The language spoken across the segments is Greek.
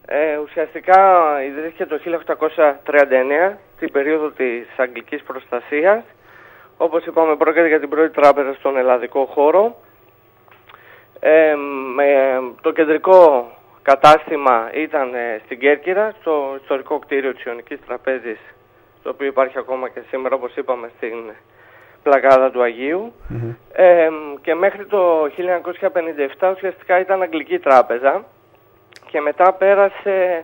Ουσιαστικά ιδρύθηκε το 1839, την περίοδο της Αγγλικής Προστασίας. Όπως είπαμε, πρόκειται για την πρώτη τράπεζα στον ελλαδικό χώρο. Το κεντρικό κατάστημα ήταν στην Κέρκυρα, στο ιστορικό κτίριο της Ιωνικής Τραπέζης, το οποίο υπάρχει ακόμα και σήμερα, όπως είπαμε, στην πλακάδα του Αγίου. Και μέχρι το 1957 ουσιαστικά ήταν Αγγλική Τράπεζα και μετά πέρασε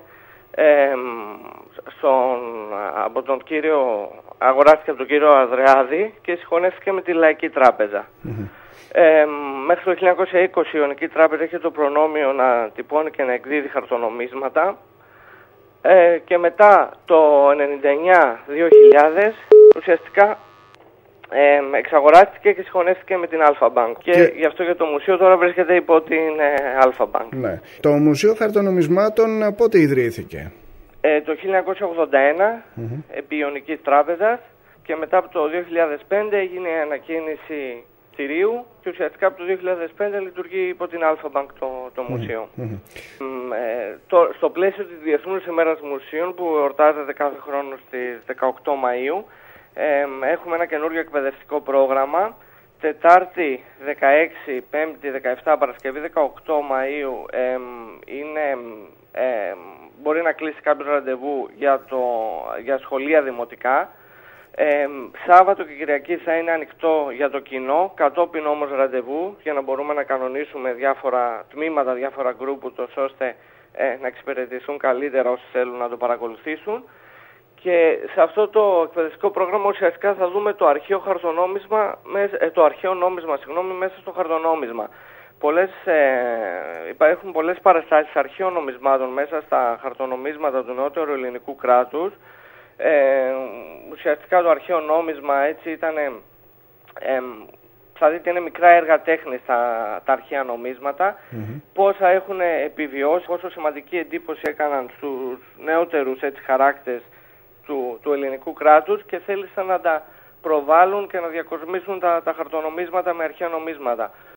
αγοράστηκε από τον κύριο Αδρεάδη και συγχωνεύτηκε με τη Λαϊκή Τράπεζα. Μέχρι το 1920 η Ιωνική Τράπεζα είχε το προνόμιο να τυπώνει και να εκδίδει χαρτονομίσματα και μετά το 99-2000 ουσιαστικά εξαγοράστηκε και συγχωνεύτηκε με την Αλφα Bank. Και γι' αυτό και το μουσείο τώρα βρίσκεται υπό την Αλφα Bank. Ναι. Το Μουσείο Χαρτονομισμάτων πότε ιδρύθηκε? Το 1981 επί Ιωνικής Τράπεζας και μετά από το 2005 έγινε η ανακαίνιση κτηρίου και ουσιαστικά από το 2005 λειτουργεί υπό την Αλφα Bank το μουσείο. Στο πλαίσιο της Διεθνούς ημέρας μουσείων που εορτάζεται κάθε χρόνο στις 18 Μαΐου έχουμε ένα καινούργιο εκπαιδευτικό πρόγραμμα. Τετάρτη 16, Πέμπτη 17, Παρασκευή 18 Μαΐου μπορεί να κλείσει κάποιο ραντεβού για σχολεία δημοτικά. Σάββατο και Κυριακή θα είναι ανοιχτό για το κοινό, κατόπιν όμως ραντεβού για να μπορούμε να κανονίσουμε διάφορα τμήματα, διάφορα γκρουπ, ώστε να εξυπηρετηθούν καλύτερα όσοι θέλουν να το παρακολουθήσουν. Και σε αυτό το εκπαιδευτικό πρόγραμμα ουσιαστικά θα δούμε το αρχαίο νόμισμα μέσα στο χαρτονόμισμα. Υπάρχουν πολλές παραστάσεις αρχαίων νομισμάτων μέσα στα χαρτονομίσματα του νεότερου ελληνικού κράτους. Ουσιαστικά το αρχαίο νόμισμα έτσι ήταν, θα δείτε είναι μικρά έργα τέχνης τα αρχαία νομίσματα, πόσα έχουν επιβιώσει, πόσο σημαντική εντύπωση έκαναν στους νεότερους χαράκτες του ελληνικού κράτους και θέλησαν να τα προβάλλουν και να διακοσμήσουν τα χαρτονομίσματα με αρχαία νομίσματα.